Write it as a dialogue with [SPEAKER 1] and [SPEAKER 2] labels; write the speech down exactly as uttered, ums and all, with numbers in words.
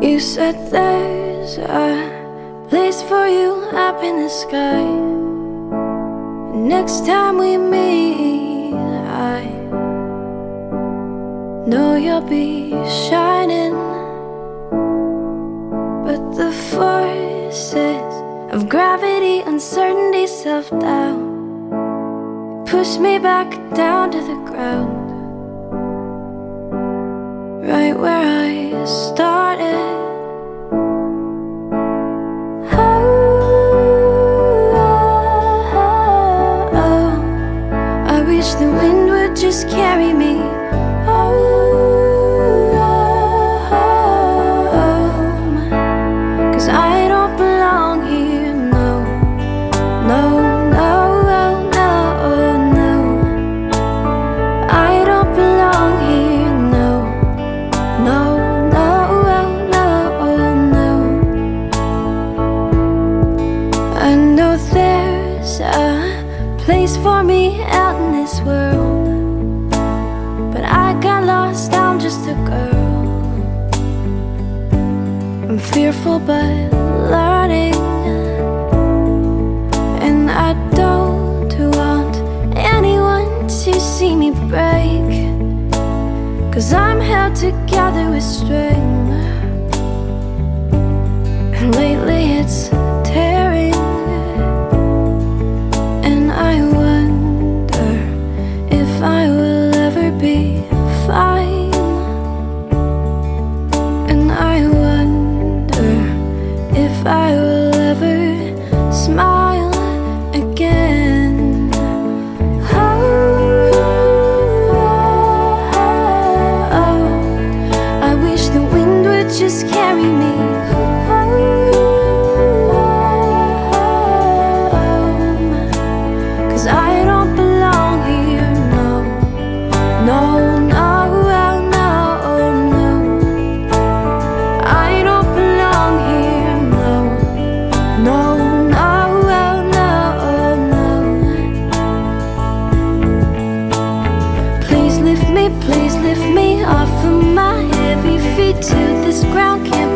[SPEAKER 1] You said there's a place for you up in the sky. Next time we meet, I know you'll be shining. But the forces of gravity, uncertainty, self-doubt push me back down to the ground, right where I started. Wish the wind would just carry me home, 'cause I don't belong here, no, no, no, no, no. I don't belong here, no, no, no, no, no. I know there's a place for me out in this world, but I got lost, I'm just a girl. I'm fearful but learning, and I don't want anyone to see me break, 'cause I'm held together with string, and lately it's tearing. I will ever be fine, and I wonder if I will ever smile again. Oh, oh, oh. I wish the wind would just carry me home, 'cause I don't belong here. No, no, no, no. I don't belong here, no, no, no, no, no. Please lift me, please lift me off of my heavy feet to this ground. Can't